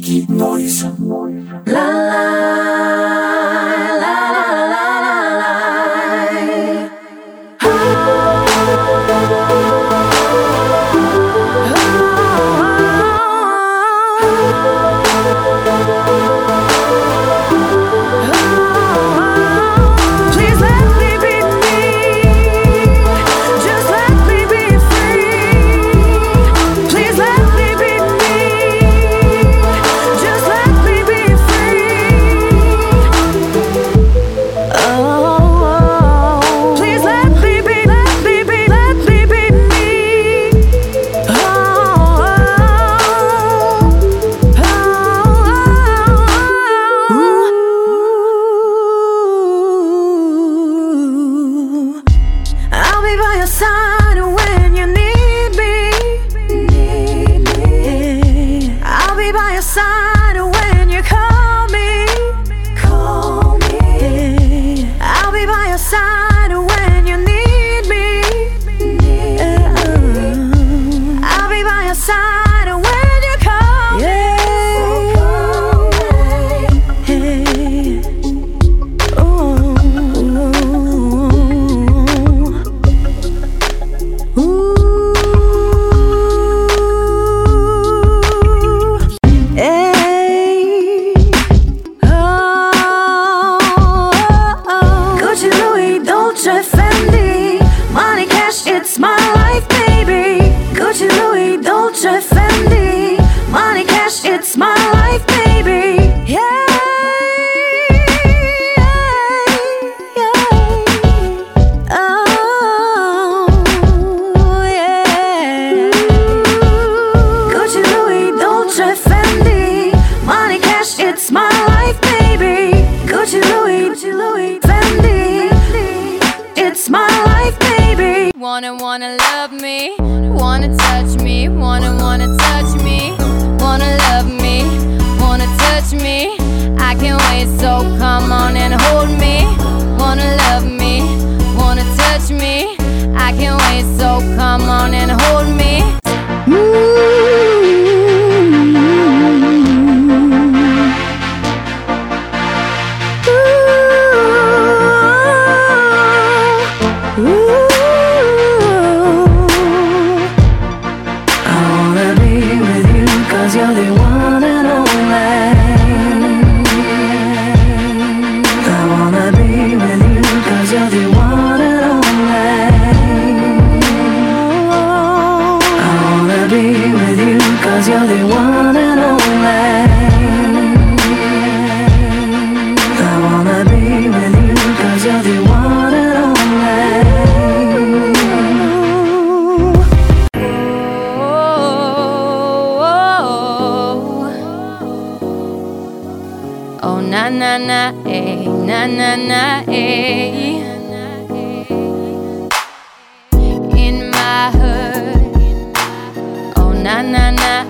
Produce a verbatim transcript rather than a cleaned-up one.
Keep noise. La la la la la la la. Please let me be me. Just let me be free. Please let me be me. Just let me be free. Oh, please let me be, let me be, let me be me. Oh, oh, oh. I'll be by your side when you need me. Need me. I'll be by your side when you call me. Call me. I'll be by your side when you need me. Need me. I'll be by your side when you call me. Hey. Ooh. Ooh. Hey. Oh. Gucci, Louis, Dolce, Fendi, money, cash, it's my life, baby. Gucci, Louis, Dolce, Fendi, money, cash, it's my life, baby. Yeah. Oh, yeah. Gucci, Louis, Dolce, Fendi, money, cash, it's my life, baby. Gucci, Louis, Gucci, Louis, Fendi, it's my life, baby. Wanna, wanna love me, wanna touch me, wanna, wanna touch me, wanna love me, wanna touch me. I can't wait, so come on and hold me. Wanna love me, wanna touch me. I can't wait, so come on and hold me. You're the one and only. I wanna be with you, cause you're the one and only. I wanna be with you, cause you're the one and only. I wanna be with you, cause you're the one and only. Oh, na na na, eh, na na na, eh. In my heart, oh na na na,